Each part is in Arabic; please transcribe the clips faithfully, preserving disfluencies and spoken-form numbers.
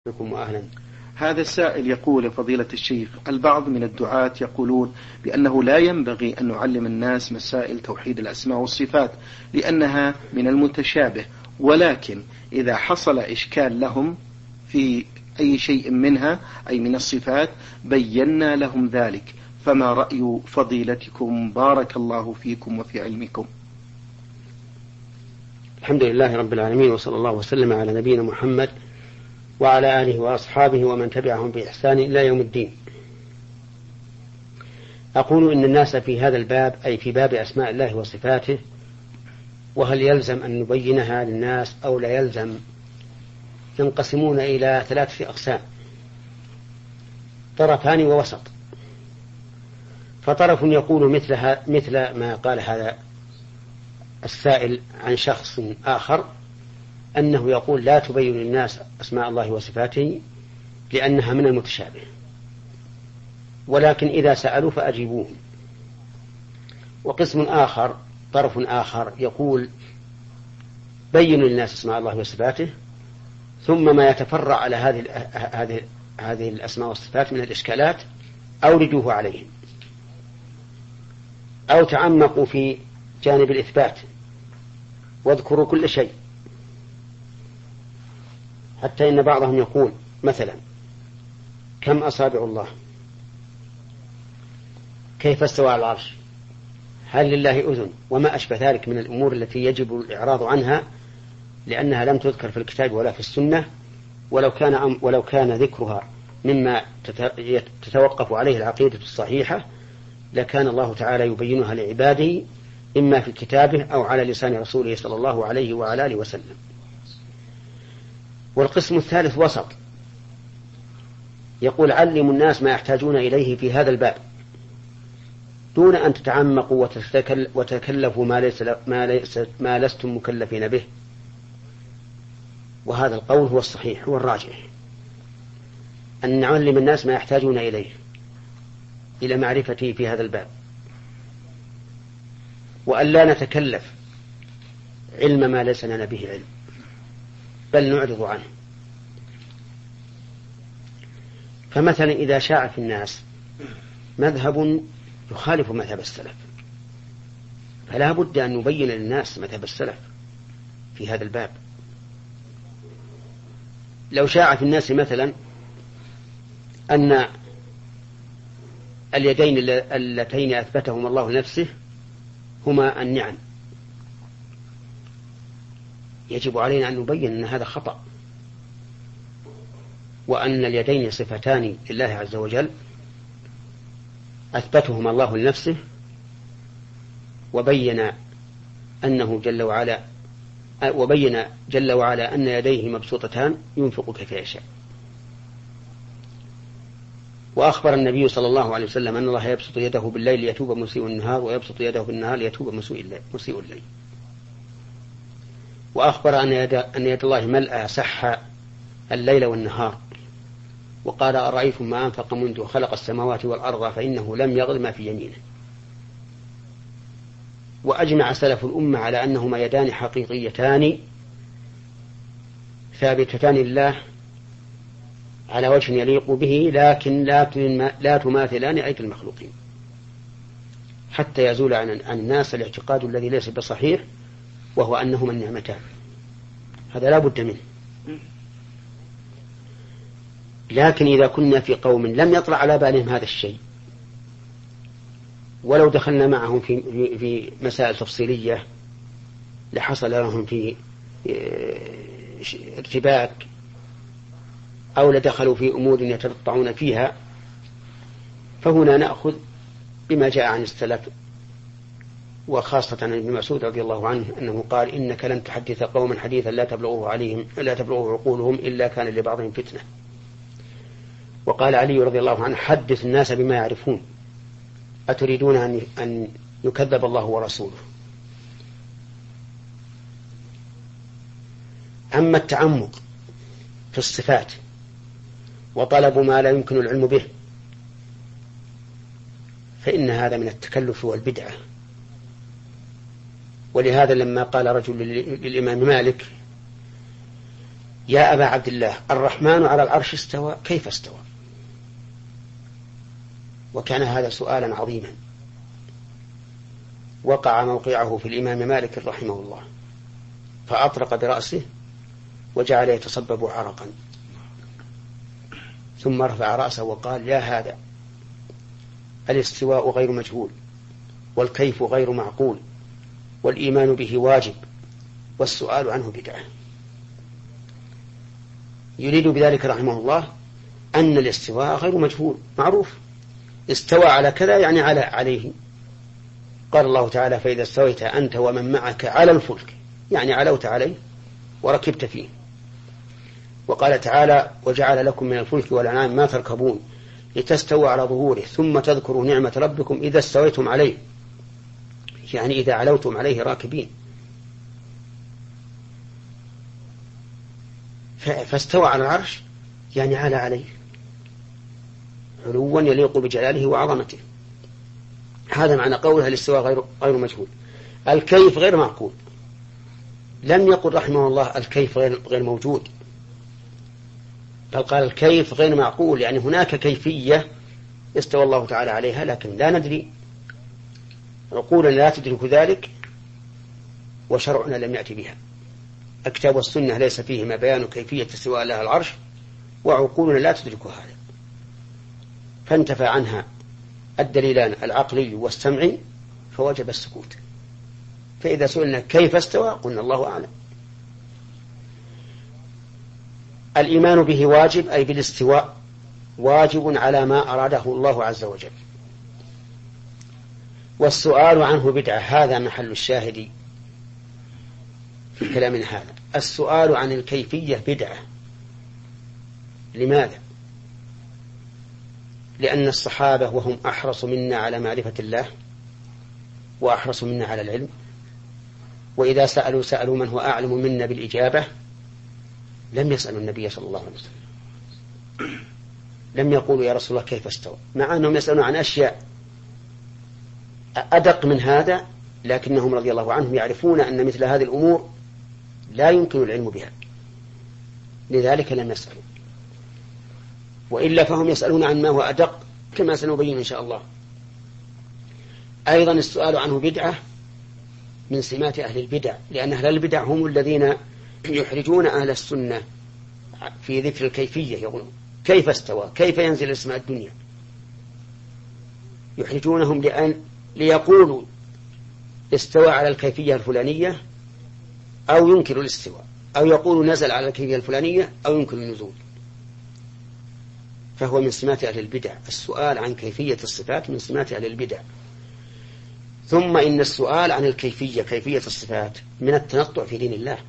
بكم وأهلا. هذا السائل يقول: فضيلة الشيخ، البعض من الدعاة يقولون بأنه لا ينبغي أن نعلم الناس مسائل توحيد الأسماء والصفات لأنها من المتشابه، ولكن إذا حصل إشكال لهم في أي شيء منها أي من الصفات بينا لهم ذلك، فما رأي فضيلتكم بارك الله فيكم وفي علمكم؟ الحمد لله رب العالمين، وصلى الله وسلم على نبينا محمد وعلى آله وأصحابه ومن تبعهم بإحسان إلى يوم الدين. أقول إن الناس في هذا الباب أي في باب أسماء الله وصفاته، وهل يلزم أن نبينها للناس أو لا يلزم، ينقسمون إلى ثلاثة أقسام: طرفان ووسط. فطرف يقول مثل, مثل ما قال هذا السائل عن شخص آخر، أنه يقول لا تبين للناس أسماء الله وصفاته لأنها من المتشابه، ولكن إذا سألوا فأجيبوهم. وقسم آخر طرف آخر يقول بينوا للناس أسماء الله وصفاته، ثم ما يتفرع على هذه هذه هذه الأسماء والصفات من الإشكالات أوردوه عليهم، أو تعمقوا في جانب الإثبات واذكروا كل شيء، حتى إن بعضهم يقول مثلا: كم أصابع الله؟ كيف استوى على العرش؟ هل لله أذن؟ وما أشبه ذلك من الأمور التي يجب الإعراض عنها، لأنها لم تذكر في الكتاب ولا في السنة، ولو كان ولو كان ذكرها مما تتوقف عليه العقيدة الصحيحة لكان الله تعالى يبينها لعباده إما في كتابه أو على لسان رسوله صلى الله عليه وعلى آله وسلم. والقسم الثالث وسط، يقول علموا الناس ما يحتاجون إليه في هذا الباب دون أن تتعمقوا وتكلفوا ما, ليس ما, ليس ما لستم مكلفين به. وهذا القول هو الصحيح، هو الراجح، أن نعلم الناس ما يحتاجون إليه إلى معرفته في هذا الباب، وأن لا نتكلف علم ما ليس لنا به علم، بل نعرض عنه. فمثلا إذا شاع في الناس مذهب يخالف مذهب السلف، فلا بد أن نبين للناس مذهب السلف في هذا الباب. لو شاع في الناس مثلا أن اليدين اللتين أثبتهما الله نفسه هما النعم، يجب علينا أن نبين أن هذا خطأ، وأن اليدين صفتان لله عز وجل أثبتهما الله لنفسه، وبين أنه جل وعلا وبين جل وعلا أن يديه مبسوطتان ينفق كيف يشاء. وأخبر النبي صلى الله عليه وسلم أن الله يبسط يده بالليل ليتوب مسيء النهار، ويبسط يده بالنهار ليتوب مسيء الليل. وأخبر أن يد, أن يد الله ملأ سح الليل والنهار، وقال: أرأيتم ما أنفق منذ خلق السماوات والأرض فإنه لم يغل ما في يمينه. وأجمع سلف الأمة على أنهما يدان حقيقيتان ثابتتان لله على وجه يليق به، لكن لا تماثلان أيدي المخلوقين، حتى يزول عن الناس الاعتقاد الذي ليس بصحيح، وهو أنهما النعمتان. هذا لا بد منه. لكن إذا كنا في قوم لم يطلع على بالهم هذا الشيء، ولو دخلنا معهم في, في مسائل تفصيلية لحصل لهم في ارتباك، أو لدخلوا في أمور يتبطعون فيها، فهنا نأخذ بما جاء عن السلف، وخاصة عن ابن مسعود رضي الله عنه أنه قال: إنك لن تحدث قوما حديثا لا تبلغه عليهم لا تبلغه عقولهم إلا كان لبعضهم فتنة. وقال علي رضي الله عنه: حدث الناس بما يعرفون، أتريدون أن يكذب الله ورسوله؟ أما التعمق في الصفات وطلب ما لا يمكن العلم به فإن هذا من التكلف والبدعة. ولهذا لما قال رجل للإمام مالك: يا أبا عبد الله الرحمن على العرش استوى كيف استوى؟ وكان هذا سؤالا عظيما وقع موقعه في الإمام مالك رحمه الله، فأطرق برأسه وجعل يتصبب عرقا، ثم رفع رأسه وقال: يا هذا الاستواء غير مجهول، والكيف غير معقول، والإيمان به واجب، والسؤال عنه بدعة. يريد بذلك رحمه الله أن الاستواء غير مجهول، معروف، استوى على كذا يعني على عليه. قال الله تعالى: فإذا استويت أنت ومن معك على الفلك، يعني علوت عليه وركبت فيه. وقال تعالى: وجعل لكم من الفلك والأنعام ما تركبون لتستووا على ظهوره ثم تذكروا نعمة ربكم إذا استويتم عليه، يعني إذا علوتم عليه راكبين. فاستوى على العرش يعني على عليه علوا يليق بجلاله وعظمته. هذا معنى قولها الاستواء غير غير مجهول. الكيف غير معقول، لم يقل رحمه الله الكيف غير غير موجود، بل قال الكيف غير معقول، يعني هناك كيفية استوى الله تعالى عليها لكن لا ندري، عقولنا لا تدرك ذلك وشرعنا لم يأتي بها. الكتاب والسنة ليس فيهما بيان كيفية استواء الله على العرش، وعقولنا لا تدرك هذا، فانتفى عنها الدليلان العقلي والسمعي فوجب السكوت. فإذا سئلنا كيف استوى قلنا الله أعلم. الإيمان به واجب، أي بالاستواء واجب على ما أراده الله عز وجل. والسؤال عنه بدعة، هذا محل الشاهد في كلامنا هذا. السؤال عن الكيفية بدعة. لماذا؟ لأن الصحابة وهم أحرص منا على معرفة الله وأحرص منا على العلم، وإذا سألوا سألوا من هو أعلم منا بالإجابة، لم يسألوا النبي صلى الله عليه وسلم، لم يقولوا يا رسول الله كيف استوى، مع أنهم يسألون عن أشياء أدق من هذا، لكنهم رضي الله عنهم يعرفون أن مثل هذه الأمور لا يمكن العلم بها، لذلك لم يسألوا. وإلا فهم يسألون عن ما هو أدق كما سنبين إن شاء الله. أيضا السؤال عنه بدعة من سمات أهل البدع، لأن أهل البدع هم الذين يحرجون أهل السنة في ذكر الكيفية، يقولون كيف استوى، كيف ينزل السماء الدنيا، يحرجونهم لأن ليقولوا استوى على الكيفية الفلانية أو ينكر الاستواء، أو يقولوا نزل على الكيفية الفلانية أو ينكر النزول. فهو من سمات أهل البدع، السؤال عن كيفية الصفات من سمات أهل البدع. ثم إن السؤال عن الكيفية كيفية الصفات من التنطع في دين الله،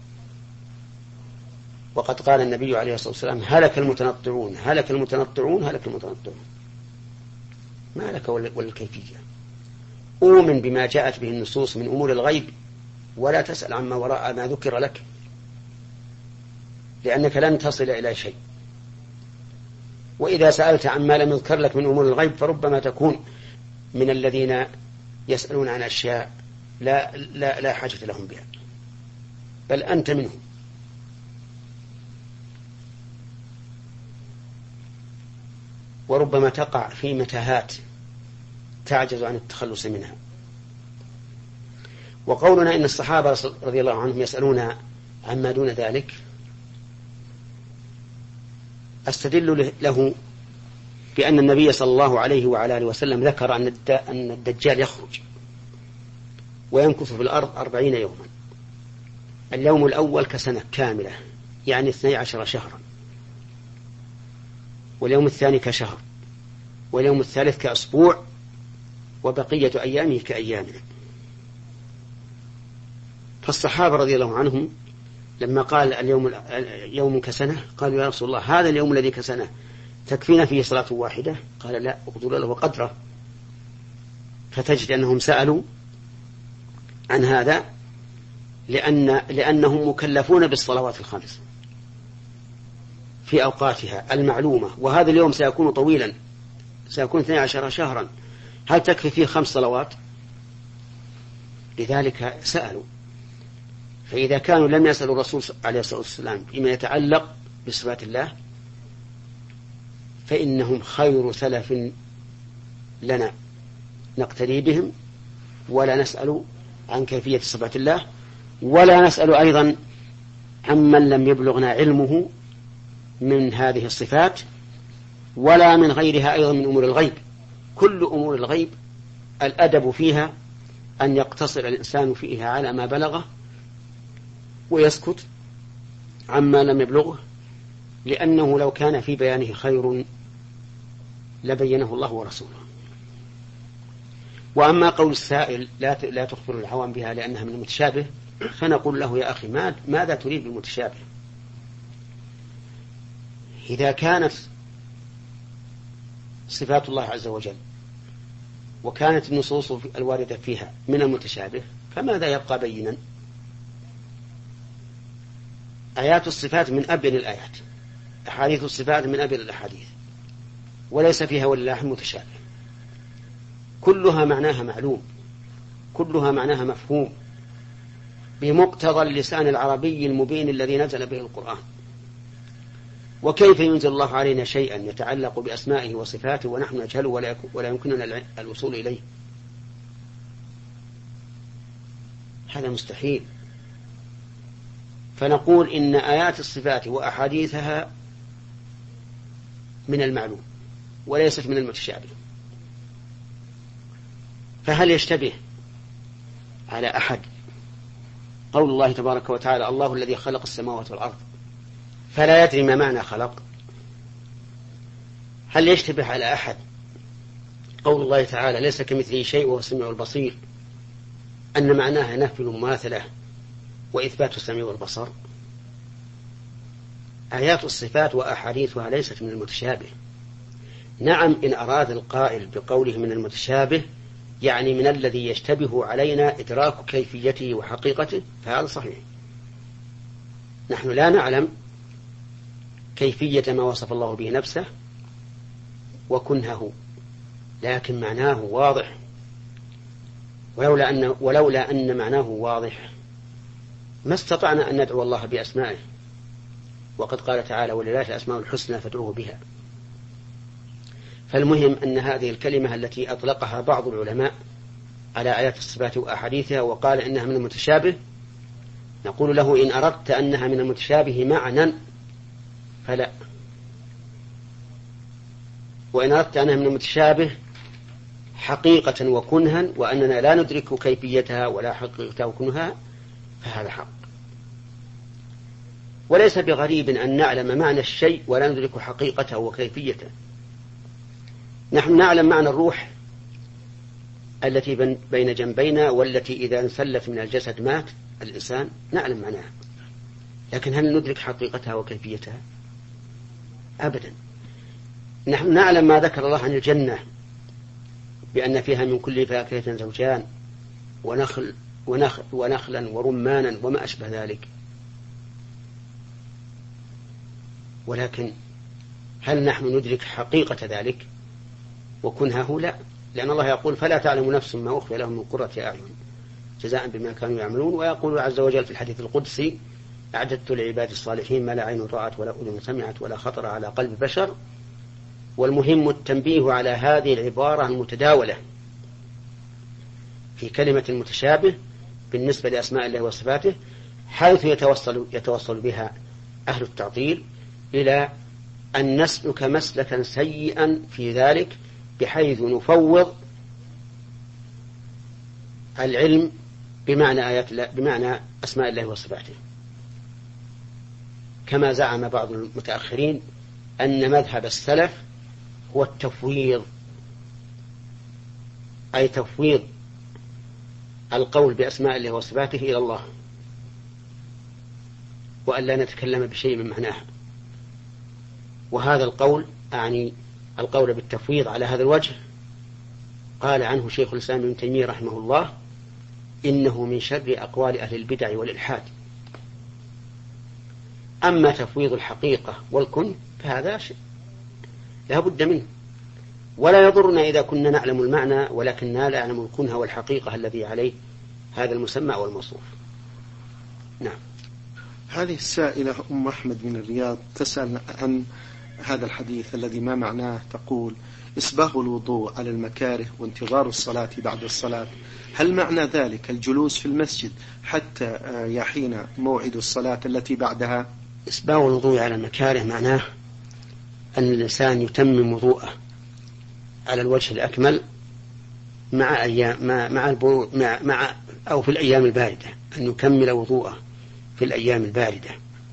وقد قال النبي عليه الصلاة والسلام: هلك المتنطعون هلك المتنطعون هلك المتنطعون. ما لك والكيفية؟ أؤمن بما جاءت به النصوص من أمور الغيب ولا تسأل عما وراء ما ذكر لك، لأنك لن تصل إلى شيء. وإذا سألت عما لم يذكر لك من أمور الغيب فربما تكون من الذين يسألون عن أشياء لا, لا, لا حاجة لهم بها، بل أنت منهم. وربما تقع في متاهات تعجز عن التخلص منها. وقولنا إن الصحابة رضي الله عنهم يسألون عما دون ذلك أستدل له بأن النبي صلى الله عليه وعلى آله وسلم ذكر أن الدجال يخرج ويمكث في الأرض أربعين يوما، اليوم الأول كسنة كاملة يعني اثني عشر شهرا، واليوم الثاني كشهر، واليوم الثالث كأسبوع، وبقية أيامه كأيامنا. فالصحابة رضي الله عنهم لما قال اليوم يوم كسنة قالوا: يا رسول الله هذا اليوم الذي كسنة تكفينا فيه صلاة واحدة؟ قال: لا، اقدروا له قدره. فتجد أنهم سألوا عن هذا لأن لأنهم مكلفون بالصلوات الخمس في أوقاتها المعلومة، وهذا اليوم سيكون طويلا، سيكون اثني عشر شهرا، هل تكفي فيه خمس صلوات؟ لذلك سألوا. فإذا كانوا لم يسألوا الرسول عليه الصلاة والسلام فيما يتعلق بصفات الله فإنهم خير سلف لنا نقتدي بهم، ولا نسأل عن كيفية صفات الله، ولا نسأل أيضا عمن لم يبلغنا علمه من هذه الصفات، ولا من غيرها أيضا من أمور الغيب. كل أمور الغيب الأدب فيها أن يقتصر الإنسان فيها على ما بلغه ويسكت عما لم يبلغه، لأنه لو كان في بيانه خير لبينه الله ورسوله. وأما قول السائل لا لا تخبر العوام بها لأنها من المتشابه، فنقول له يا أخي ماذا تريد بالمتشابه؟ إذا كانت صفات الله عز وجل وكانت النصوص الواردة فيها من المتشابه فماذا يبقى بينا؟ آيات الصفات من أبين الآيات، أحاديث الصفات من أبين الأحاديث، وليس فيها ولله متشابه، كلها معناها معلوم، كلها معناها مفهوم بمقتضى اللسان العربي المبين الذي نزل به القرآن. وكيف ينزل الله علينا شيئا يتعلق بأسمائه وصفاته ونحن نجهله ولا يمكننا الوصول إليه؟ هذا مستحيل. فنقول إن آيات الصفات وأحاديثها من المعلوم وليست من المتشابه. فهل يشتبه على أحد قول الله تبارك وتعالى الله الذي خلق السماوات والأرض فلا يدري ما معنى خلق؟ هل يشتبه على أحد قول الله تعالى ليس كمثله شيء وهو السميع البصير أن معناها نفي المماثلة وإثبات السميع والبصر؟ آيات الصفات وأحاديثها ليست من المتشابه. نعم، إن أراد القائل بقوله من المتشابه يعني من الذي يشتبه علينا إدراك كيفيته وحقيقته، فهذا صحيح. نحن لا نعلم كيفية ما وصف الله به نفسه وكنهه، لكن معناه واضح، ولولا أن, ولولا أن معناه واضح ما استطعنا أن ندعو الله بأسمائه، وقد قال تعالى ولله الأسماء الحسنى فادعوه بها. فالمهم أن هذه الكلمة التي أطلقها بعض العلماء على آيات الصفات وأحاديثها وقال إنها من المتشابه، نقول له إن أردت أنها من المتشابه معنى فلا، وإن أردت أنها من المتشابه حقيقة وكنها وأننا لا ندرك كيفيتها ولا حقيقتها وكنها فهذا حق. وليس بغريب أن نعلم معنى الشيء ولا ندرك حقيقته وكيفيته. نحن نعلم معنى الروح التي بين جنبينا والتي إذا انسلت من الجسد مات الإنسان، نعلم معناها، لكن هل ندرك حقيقتها وكيفيتها؟ أبدا. نحن نعلم ما ذكر الله عن الجنة بأن فيها من كل فاكهة زوجان ونخل ونخل ونخلا ورمانا وما أشبه ذلك، ولكن هل نحن ندرك حقيقة ذلك وكنهه؟ لا، لأن الله يقول فلا تعلم نفس ما أخفي لهم من قرة أعين جزاء بما كانوا يعملون. ويقول عز وجل في الحديث القدسي أعددت لعباد الصالحين ما لا عين رأت ولا أذن سمعت ولا خطر على قلب بشر. والمهم التنبيه على هذه العبارة المتداولة في كلمة المتشابه بالنسبة لأسماء الله وصفاته، حيث يتوصل, يتوصل بها أهل التعطيل إلى أن نسلك مسلكا سيئا في ذلك، بحيث نفوض العلم بمعنى آيات الله بمعنى أسماء الله وصفاته، كما زعم بعض المتأخرين أن مذهب السلف هو التفويض، أي تفويض القول بأسماء الله وصفاته إلى الله، وأن لا نتكلم بشيء من معناها. وهذا القول أعني القول بالتفويض على هذا الوجه قال عنه شيخ الإسلام ابن تيمية رحمه الله إنه من شر أقوال أهل البدع والإلحاد. أما تفويض الحقيقة والكن فهذا شيء لا بد منه، ولا يضرنا إذا كنا نعلم المعنى ولكننا لا نعلم الكنها والحقيقة الذي عليه هذا المسمى والموصوف. نعم. هذه السائلة أم أحمد من الرياض تسأل عن هذا الحديث الذي ما معناه، تقول: إسباغ الوضوء على المكاره وانتظار الصلاة بعد الصلاة، هل معنى ذلك الجلوس في المسجد حتى يحين موعد الصلاة التي بعدها؟ إسباغ الوضوء على المكاره معناه أن الإنسان يتمم وضوءه على الوجه الأكمل مع أيام مع مع, مع مع أو في الأيام الباردة، أن يكمل وضوءه في الأيام الباردة،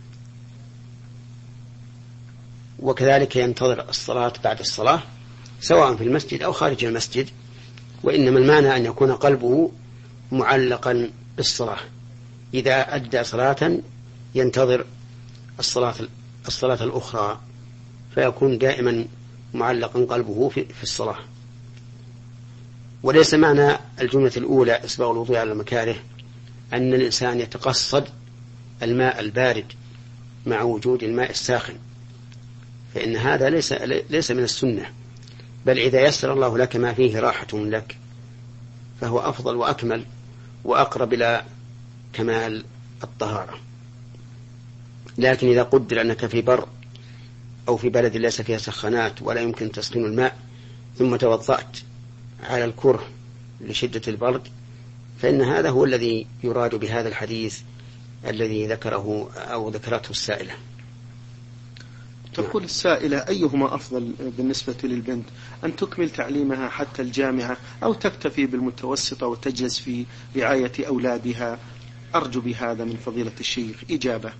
وكذلك ينتظر الصلاة بعد الصلاة سواء في المسجد أو خارج المسجد، وإنما المعنى أن يكون قلبه معلقا بالصلاة، إذا أدى صلاة ينتظر الصلاة الصلاة الأخرى، فيكون دائما معلقا قلبه في, في الصلاة. وليس معنى الجملة الأولى إسباغ الوضوء على المكاره أن الإنسان يتقصد الماء البارد مع وجود الماء الساخن، فإن هذا ليس ليس من السنة، بل إذا يسر الله لك ما فيه راحة لك فهو أفضل وأكمل وأقرب إلى كمال الطهارة. لكن إذا قدر أنك في بر أو في بلد ليس فيها سخانات ولا يمكن تسخين الماء ثم توضأت على الكره لشدة البرد، فإن هذا هو الذي يراد بهذا الحديث الذي ذكره أو ذكرته السائلة. تقول السائلة: أيهما أفضل بالنسبة للبنت، أن تكمل تعليمها حتى الجامعة أو تكتفي بالمتوسطة وتجلس في رعاية أولادها؟ أرجو بهذا من فضيلة الشيخ إجابة.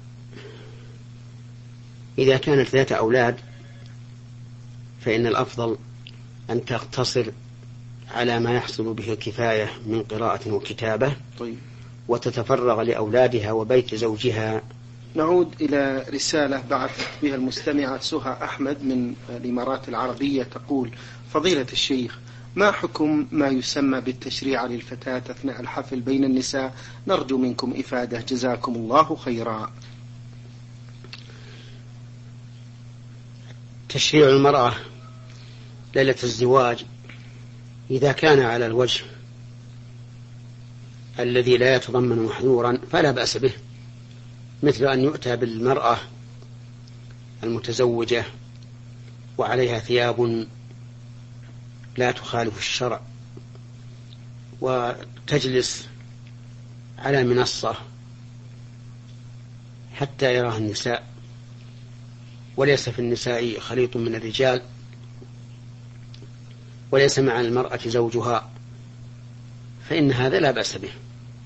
إذا كانت ذات أولاد فإن الأفضل أن تقتصر على ما يحصل به الكفاية من قراءة وكتابة. طيب. وتتفرغ لأولادها وبيت زوجها. نعود إلى رسالة بعثت بها المستمعة سهى أحمد من الإمارات العربية، تقول: فضيلة الشيخ، ما حكم ما يسمى بالتشريع للفتاة أثناء الحفل بين النساء؟ نرجو منكم إفادة، جزاكم الله خيرا. تشريع المرأة ليلة الزواج إذا كان على الوجه الذي لا يتضمن محذورا فلا بأس به، مثل أن يؤتى بالمرأة المتزوجة وعليها ثياب لا تخالف الشرع وتجلس على منصة حتى يراها النساء، وليس في النساء خليط من الرجال، وليس مع المرأة زوجها، فإن هذا لا بأس به،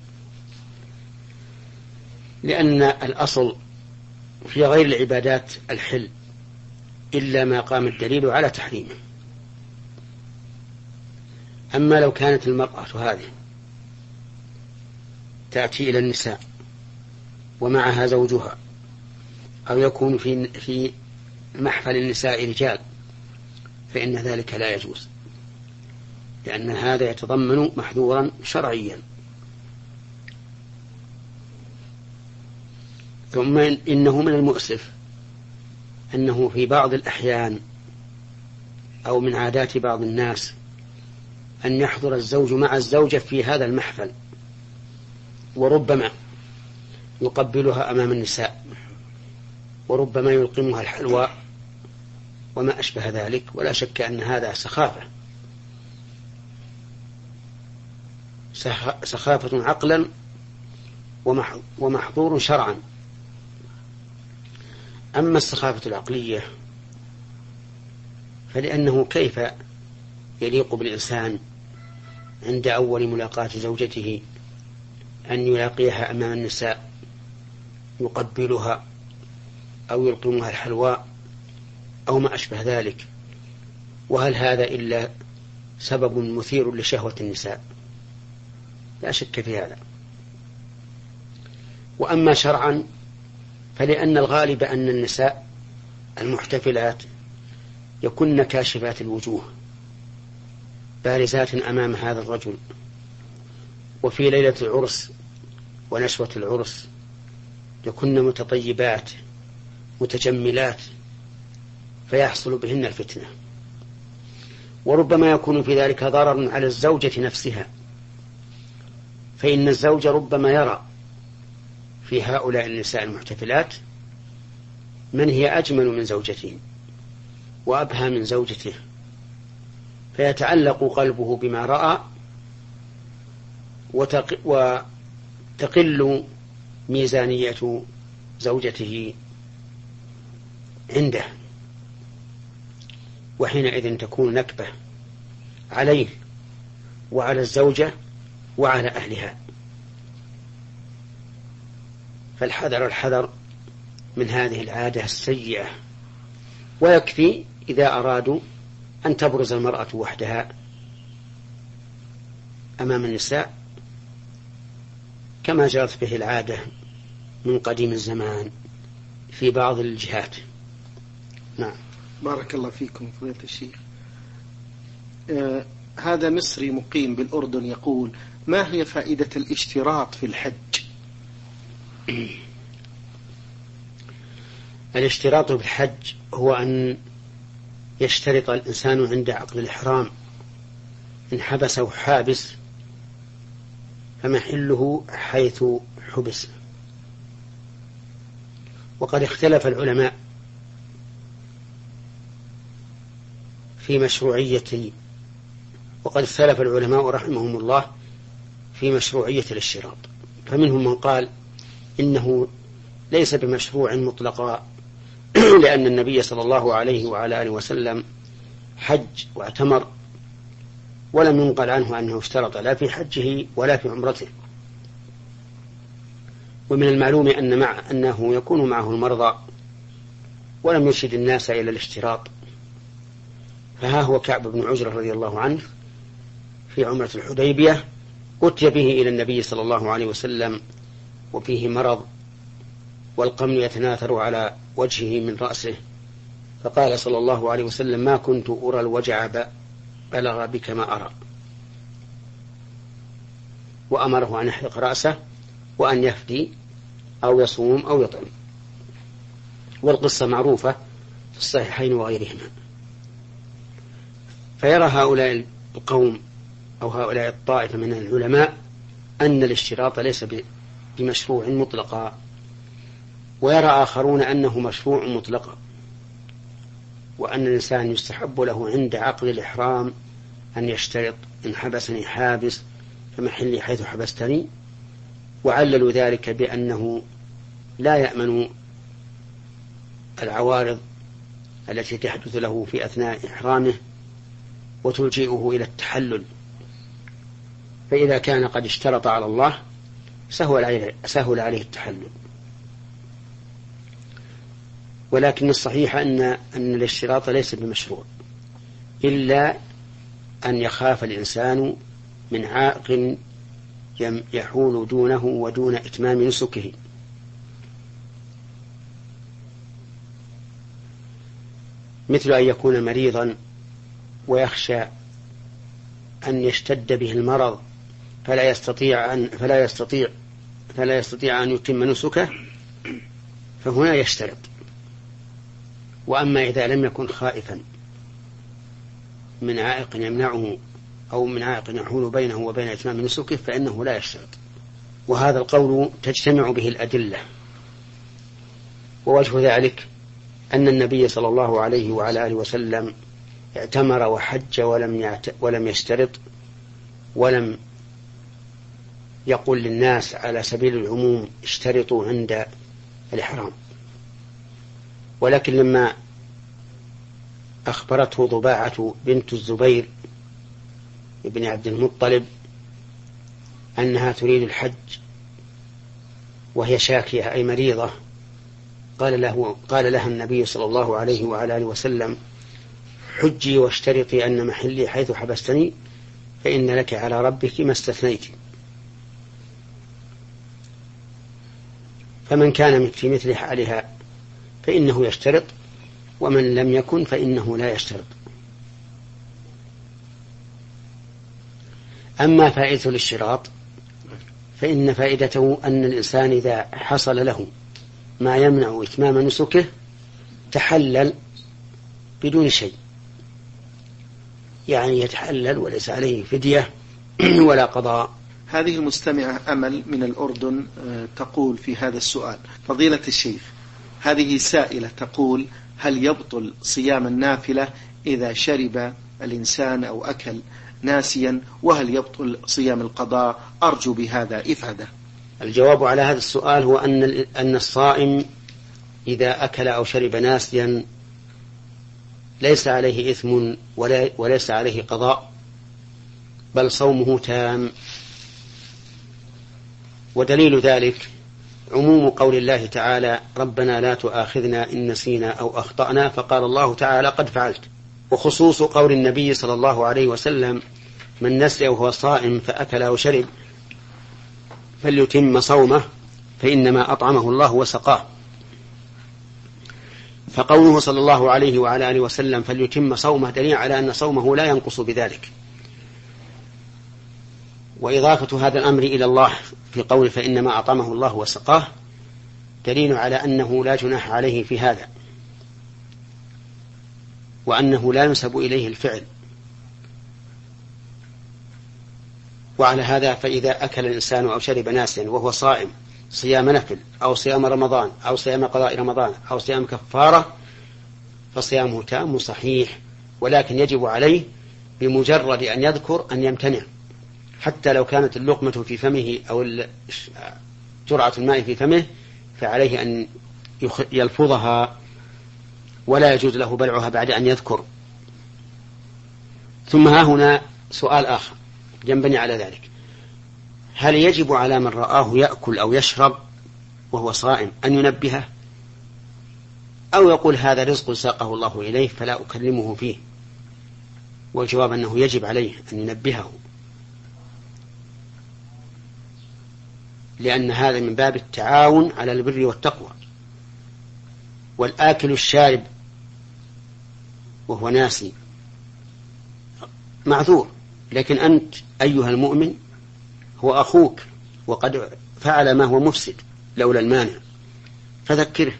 لأن الأصل في غير العبادات الحل إلا ما قام الدليل على تحريمه. أما لو كانت المرأة هذه تأتي إلى النساء ومعها زوجها، أو يكون في في محفل النساء رجال، فإن ذلك لا يجوز، لأن هذا يتضمن محذورا شرعيا. ثم إنه من المؤسف أنه في بعض الأحيان أو من عادات بعض الناس أن يحضر الزوج مع الزوجة في هذا المحفل، وربما يقبلها أمام النساء، وربما يلقمها الحلوى وما أشبه ذلك، ولا شك أن هذا سخافة سخافة عقلا ومحظور شرعا. أما السخافة العقلية فلأنه كيف يليق بالإنسان عند أول ملاقاة زوجته أن يلاقيها أمام النساء يقبلها أو يلقمها الحلوى أو ما أشبه ذلك؟ وهل هذا إلا سبب مثير لشهوة النساء؟ لا شك في هذا. وأما شرعا فلأن الغالب أن النساء المحتفلات يكن كاشفات الوجوه بارزات أمام هذا الرجل، وفي ليلة العرس ونشوة العرس يكن متطيبات متجملات، فيحصل بهن الفتنة، وربما يكون في ذلك ضرر على الزوجة نفسها، فإن الزوج ربما يرى في هؤلاء النساء المحتفلات من هي أجمل من زوجته وأبهى من زوجته، فيتعلق قلبه بما رأى وتقل ميزانية زوجته عنده، وحينئذ تكون نكبة عليه وعلى الزوجة وعلى أهلها. فالحذر الحذر من هذه العادة السيئة. ويكفي إذا أرادوا أن تبرز المرأة وحدها أمام النساء كما جرت به العادة من قديم الزمان في بعض الجهات. نعم. بارك الله فيكم فضيلة الشيخ. آه هذا مصري مقيم بالأردن يقول: ما هي فائدة الاشتراط في الحج؟ الاشتراط في الحج هو أن يشترط الإنسان عند عقد الإحرام إن حبسه حابس فمحله حيث حبس. وقد اختلف العلماء في مشروعية وقد اختلف العلماء رحمهم الله في مشروعية الاشتراط، فمنهم من قال إنه ليس بمشروع مطلقا لأن النبي صلى الله عليه وعلى آله وسلم حج واعتمر ولم ينقل عنه أنه اشترط لا في حجه ولا في عمرته. ومن المعلوم أن مع أنه يكون معه المرضى ولم يرشد الناس إلى الاشتراط. فها هو كعب بن عجرة رضي الله عنه في عمرة الحديبية أتي به إلى النبي صلى الله عليه وسلم وفيه مرض والقمل يتناثر على وجهه من رأسه، فقال صلى الله عليه وسلم: ما كنت أرى الوجع بلغ بك ما أرى، وأمره أن يحلق رأسه وأن يفدي أو يصوم أو يطعم. والقصة معروفة في الصحيحين وغيرهما. فيرى هؤلاء القوم أو هؤلاء الطائفة من العلماء أن الاشتراط ليس بمشروع مطلقا، ويرى آخرون أنه مشروع مطلقا، وأن الإنسان يستحب له عند عقد الإحرام أن يشترط: إن حبسني حابس فمحلي حيث حبستني. وعللوا ذلك بأنه لا يأمن العوارض التي تحدث له في أثناء إحرامه وتلجئه إلى التحلل، فإذا كان قد اشترط على الله سهل عليه, سهل عليه التحلل. ولكن الصحيح أن, أن الاشتراط ليس بمشروع إلا أن يخاف الإنسان من عائق يحول دونه ودون إتمام نسكه. مثل أن يكون مريضا ويخشى أن يشتد به المرض فلا يستطيع أن فلا يستطيع فلا يستطيع أن يتم نسكه، فهنا يشترط. وأما إذا لم يكن خائفا من عائق يمنعه أو من عائق يحول بينه وبين إتمام نسكه فإنه لا يشترط. وهذا القول تجتمع به الأدلة. ووجه ذلك أن النبي صلى الله عليه وعلى آله وسلم اعتمر وحج ولم ولم يشترط، ولم يقل للناس على سبيل العموم اشترطوا عند الإحرام. ولكن لما أخبرته ضباعة بنت الزبير ابن عبد المطلب أنها تريد الحج وهي شاكية أي مريضة، قال له قال لها النبي صلى الله عليه وعلى آله وسلم: حجي واشترطي أن محلي حيث حبستني فإن لك على ربك ما استثنيت. فمن كان في مثل حالها فإنه يشترط، ومن لم يكن فإنه لا يشترط. أما فائدة الاشتراط فإن فائدته أن الإنسان إذا حصل له ما يمنع إتمام نسكه تحلل بدون شيء، يعني يتحلل وليس عليه فدية ولا قضاء هذه المستمعة أمل من الأردن تقول في هذا السؤال: فضيلة الشيخ، هذه سائلة تقول: هل يبطل صيام النافلة إذا شرب الإنسان أو أكل ناسيا، وهل يبطل صيام القضاء؟ أرجو بهذا إفادة. الجواب على هذا السؤال هو أن أن الصائم إذا أكل أو شرب ناسيا ليس عليه إثم ولا وليس عليه قضاء، بل صومه تام. ودليل ذلك عموم قول الله تعالى: ربنا لا تؤاخذنا إن نسينا أو أخطأنا، فقال الله تعالى: قد فعلت. وخصوص قول النبي صلى الله عليه وسلم: من نسي وهو صائم فأكل أو شرب فليتم صومه فإنما أطعمه الله وسقاه. فقوله صلى الله عليه وعلى آله وسلم فليتم صومه دليل على أن صومه لا ينقص بذلك. وإضافة هذا الأمر إلى الله في قول فإنما أطعمه الله وسقاه دليل على أنه لا جناح عليه في هذا، وأنه لا ينسب إليه الفعل. وعلى هذا فإذا أكل الإنسان أو شرب ناسيا وهو صائم صيام نفل أو صيام رمضان أو صيام قضاء رمضان أو صيام كفارة فصيامه تام صحيح، ولكن يجب عليه بمجرد أن يذكر أن يمتنع، حتى لو كانت اللقمة في فمه أو جرعة الماء في فمه فعليه أن يلفظها ولا يجوز له بلعها بعد أن يذكر. ثم ها هنا سؤال آخر ينبني على ذلك: هل يجب على من رآه يأكل أو يشرب وهو صائم أن ينبهه، أو يقول هذا رزق ساقه الله إليه فلا أكلمه فيه؟ والجواب أنه يجب عليه أن ينبهه، لأن هذا من باب التعاون على البر والتقوى. والآكل الشارب وهو ناسي معذور، لكن أنت أيها المؤمن هو أخوك وقد فعل ما هو مفسد لولا المانع فذكره.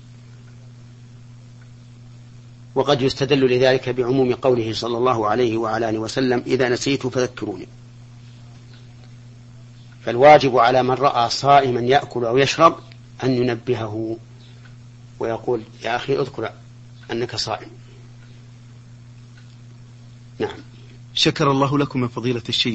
وقد يستدل لذلك بعموم قوله صلى الله عليه وعلى آله وسلم: إذا نسيت فذكروني. فالواجب على من رأى صائما يأكل أو يشرب أن ينبهه ويقول: يا أخي اذكر أنك صائم. نعم. شكر الله لكم من فضيلة الشيخ.